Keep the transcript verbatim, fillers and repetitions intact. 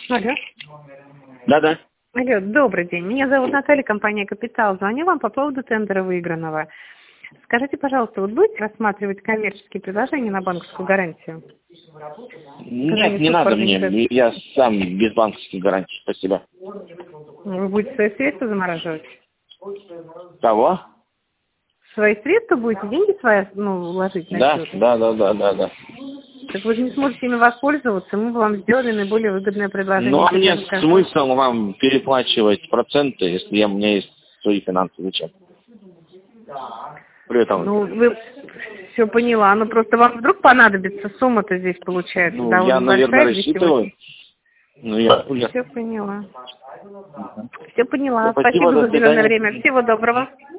Алло. Да-да. Алло, добрый день. Меня зовут Наталья, компания «Капитал». Звоню вам по поводу тендера выигранного. Скажите, пожалуйста, вы будете рассматривать коммерческие предложения на банковскую гарантию? Нет, не надо мне. Я сам без банковских гарантий. Спасибо. Вы будете свои средства замораживать? Кого? Свои средства будете, деньги свои, ну, ложить на Да, счет? да, да, да, да, да. Так вы же не сможете ими воспользоваться, мы бы вам сделали наиболее выгодное предложение. Ну, а мне смысл вам переплачивать проценты, если я, у меня есть свои финансы? Зачем? При этом... Ну, вы все поняла, но просто вам вдруг понадобится, сумма-то здесь получается Ну, довольно я, наверное, большая. рассчитываю. Ну, я... Все поняла. Все поняла. Спасибо, Спасибо до за уделенное свидания. время. Всего доброго.